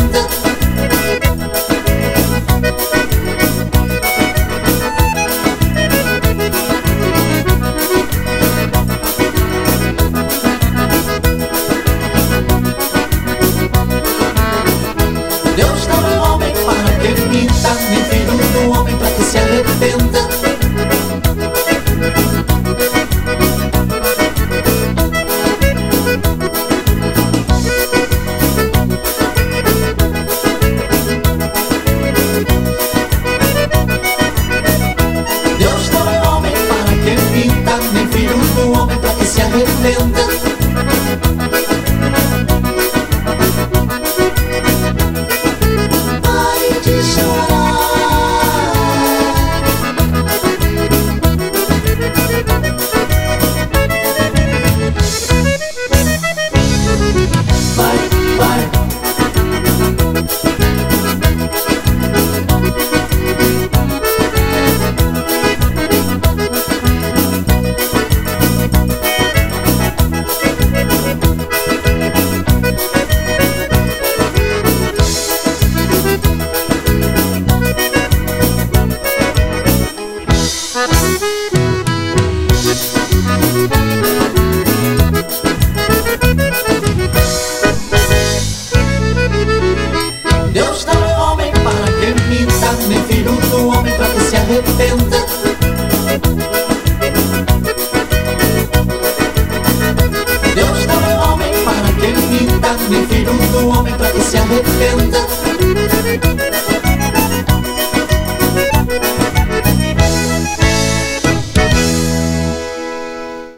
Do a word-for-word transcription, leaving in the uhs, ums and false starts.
arrependa. Deus não é homem para que minta, nem filho do homem para que se arrependa. Deus não é homem para que minta, nem filho do homem para que se arrependa. Pare de chorar. Vai, vai. Deus não é homem para que minta, nem filho do homem para que se arrependa. Deus não é homem para que minta, nem filho do homem para que se arrependa.